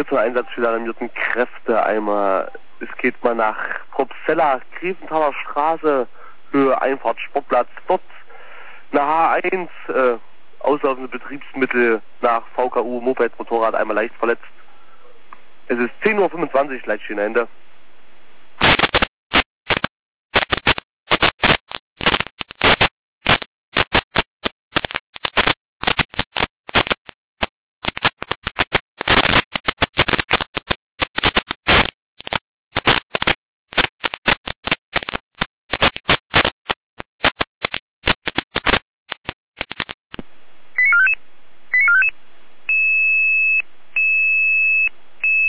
zum Einsatz für die alarmierten Kräfte einmal. Es geht mal nach Probstzella, Griefenthaler Straße, Höhe Einfahrt Sportplatz. Dort eine H1, auslaufende Betriebsmittel nach VKU, Moped, Motorrad, einmal leicht verletzt. Es ist 10:25 Uhr, Leitstehen Ende.